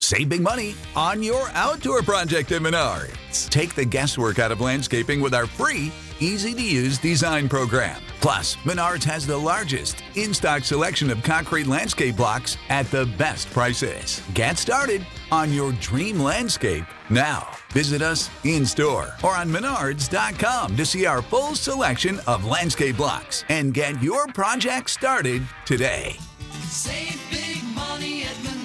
Save big money on your outdoor project at Menards. Take the guesswork out of landscaping with our free, easy-to-use design program. Plus, Menards has the largest in-stock selection of concrete landscape blocks at the best prices. Get started on your dream landscape now. Visit us in-store or on menards.com to see our full selection of landscape blocks and get your project started today. Save big money at Menards.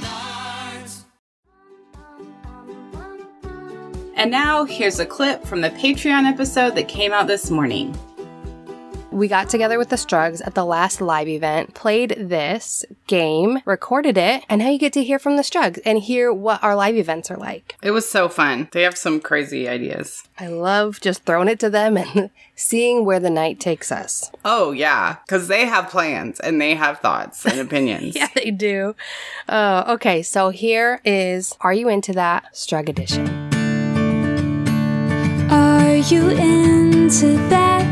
And now, here's a clip from the Patreon episode that came out this morning. We got together with the Strugs at the last live event, played this game, recorded it, and now you get to hear from the Strugs and hear what our live events are like. It was so fun. They have some crazy ideas. I love just throwing it to them and seeing where the night takes us. Oh, yeah, because they have plans and they have thoughts and opinions. Yeah, they do. Okay, so here is Are You Into That? Strug Edition. Are you into that?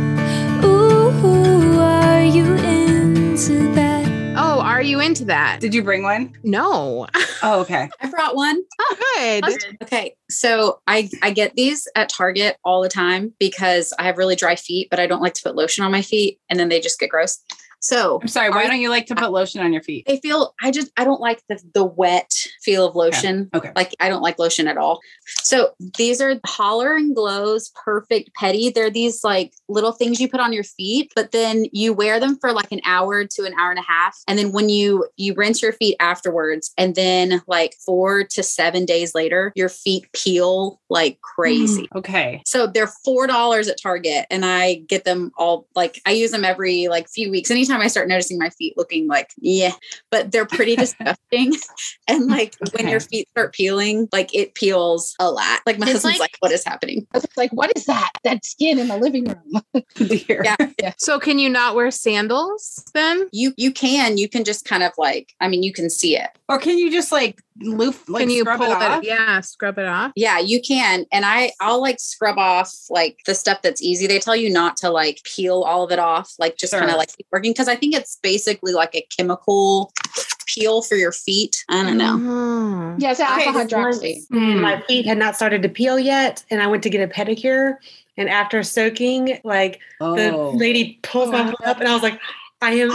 Ooh, are you into that? Oh, are you into that? Did you bring one? No. Oh, okay. I brought one. Oh, good. Okay. So I get these at Target all the time because I have really dry feet, but I don't like to put lotion on my feet and then they just get gross. So I'm sorry. Why don't you like to put lotion on your feet? I don't like the wet feel of lotion. Okay. Like I don't like lotion at all. So these are Holler and Glow's Perfect Petty. They're these like little things you put on your feet, but then you wear them for like an hour to an hour and a half. And then when you rinse your feet afterwards, and then like 4 to 7 days later, your feet peel like crazy. Okay. So they're $4 at Target and I get them all, like I use them every like few weeks. Anytime I start noticing my feet looking like, but they're pretty disgusting. And like when your feet start peeling, like it peels a lot. Like my husband's like, what is happening? I was like, what is that? That skin in the living room. Yeah. So can you not wear sandals then? You can just kind of like, I mean, you can see it. Or can you just like can you scrub pull it off? Yeah, scrub it off. Yeah, you can. And I'll like scrub off like the stuff that's easy. They tell you not to like peel all of it off, like just kind of like keep working. Cause I think it's basically like a chemical peel for your feet. I don't know. Mm-hmm. Yes, alpha hydroxy. My feet had not started to peel yet. And I went to get a pedicure. And after soaking, like the lady pulls my foot up and I was like, I am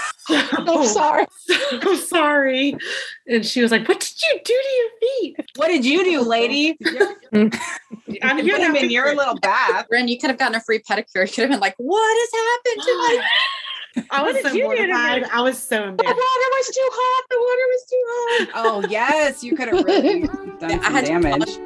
so sorry. And she was like, what did you do to your feet? What did you do, lady? I'm here now. In your little bath. Ren, you could have gotten a free pedicure. You could have been like, what has happened to my I was so mortified. I was so embarrassed. The water was too hot. Oh, yes. You could have really done some damage.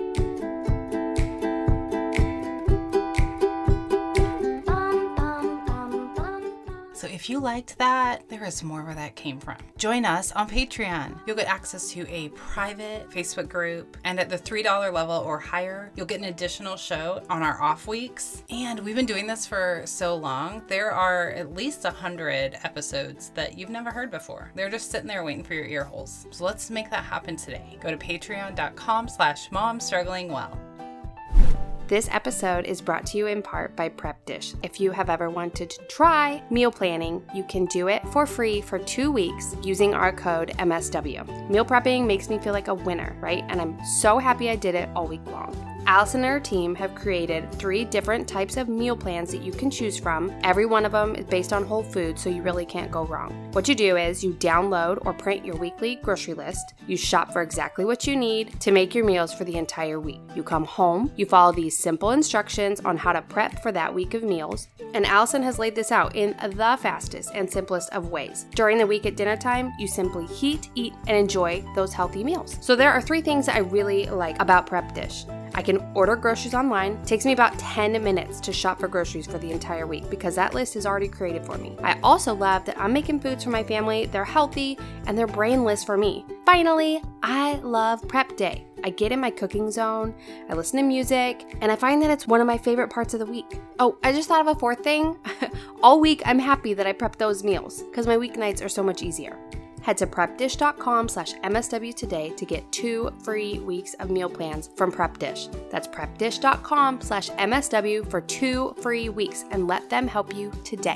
So if you liked that, there is more where that came from. Join us on Patreon. You'll get access to a private Facebook group, and at the $3 level or higher, you'll get an additional show on our off weeks. And we've been doing this for so long, there are at least 100 episodes that you've never heard before. They're just sitting there waiting for your ear holes. So let's make that happen today. Go to patreon.com/momstrugglingwell. This episode is brought to you in part by Prep Dish. If you have ever wanted to try meal planning, you can do it for free for 2 weeks using our code MSW. Meal prepping makes me feel like a winner, right? And I'm so happy I did it all week long. Allison and her team have created 3 different types of meal plans that you can choose from. Every one of them is based on whole food, so you really can't go wrong. What you do is you download or print your weekly grocery list. You shop for exactly what you need to make your meals for the entire week. You come home, you follow these simple instructions on how to prep for that week of meals, and Allison has laid this out in the fastest and simplest of ways. During the week at dinner time, you simply heat, eat, and enjoy those healthy meals. So there are 3 things that I really like about Prep Dish. I can order groceries online. It takes me about 10 minutes to shop for groceries for the entire week because that list is already created for me. I also love that I'm making foods for my family. They're healthy and they're brainless for me. Finally, I love prep day. I get in my cooking zone, I listen to music, and I find that it's one of my favorite parts of the week. Oh, I just thought of a 4th thing. All week, I'm happy that I prepped those meals because my weeknights are so much easier. Head to prepdish.com/MSW today to get 2 free weeks of meal plans from Prep Dish. That's prepdish.com/MSW for 2 free weeks and let them help you today.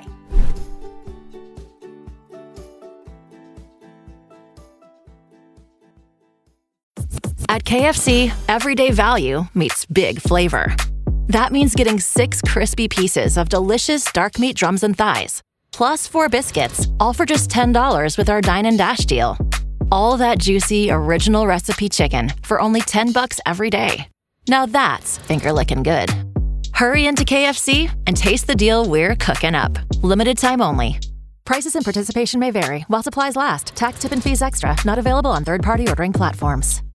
At KFC, everyday value meets big flavor. That means getting 6 crispy pieces of delicious dark meat drums and thighs, plus 4 biscuits, all for just $10 with our Dine and Dash deal. All that juicy, original recipe chicken for only $10 every day. Now that's finger-licking good. Hurry into KFC and taste the deal we're cooking up. Limited time only. Prices and participation may vary while supplies last. Tax, tip, and fees extra. Not available on third-party ordering platforms.